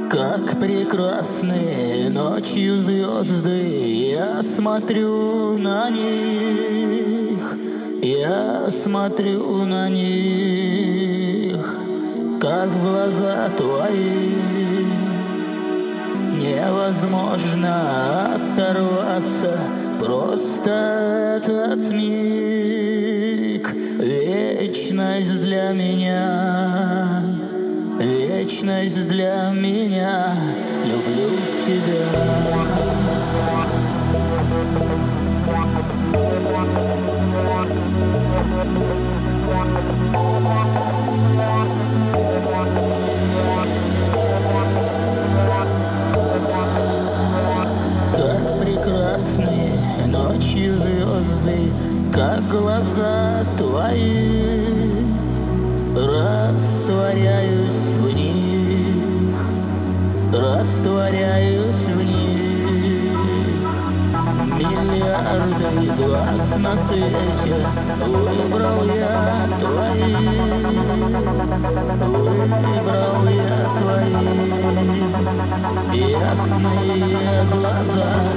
Как прекрасны ночью звезды, я смотрю на них, я смотрю на них, как в глаза твои. Невозможно оторваться, просто этот миг. Вечность для меня, вечность для меня. Люблю тебя. Как прекрасны ночью звезды, как глаза твои. Растворяюсь в них, растворяюсь в них. Миллиарды глаз на свете, выбрал я твои, выбрал я твои. Ясные глаза,